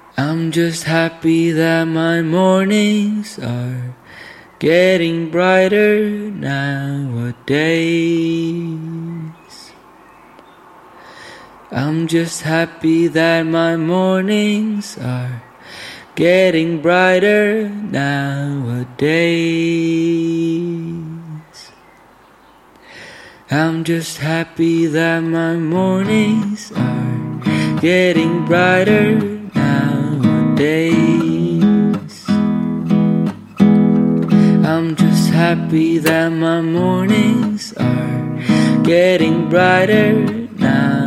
I'm just happy that my mornings are getting brighter nowadays. I'm just happy that my mornings are getting brighter nowadays. I'm just happy that my mornings are getting brighter nowadays. I'm just happy that my mornings are getting brighter nowadays.